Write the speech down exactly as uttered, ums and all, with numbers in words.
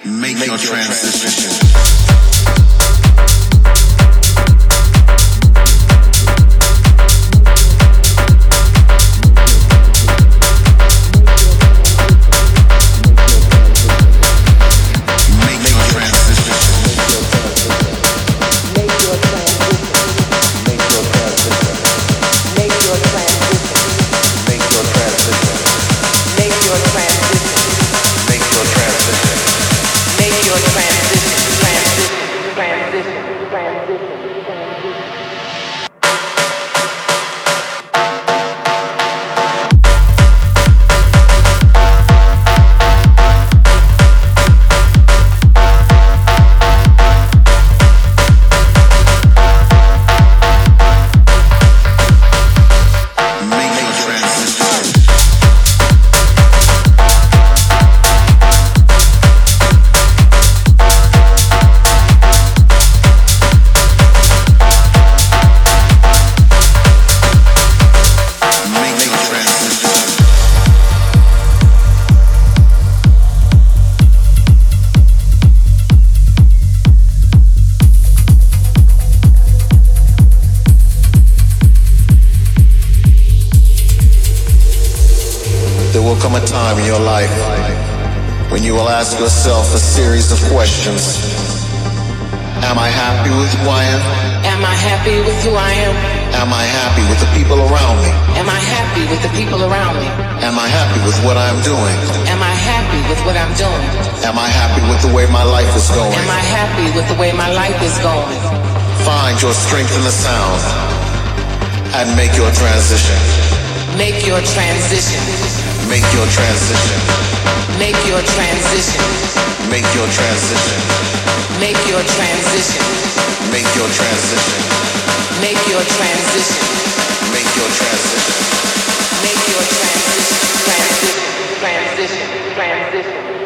Make, Make your, your transition. transition. Ask yourself a series of questions. Am I happy with who I am? Am I happy with who I am? Am I happy with the people around me? Am I happy with the people around me? Am I happy with what I'm doing? Am I happy with what I'm doing? Am I happy with the way my life is going? Am I happy with the way my life is going? Find your strength in the sound and make your transition. Make your transition. Make your transition. Make your transition. Make your transition. Make your transition. Make your transition. Make your transition. Make your transition. Make your transition. Transition. Transition. Transition.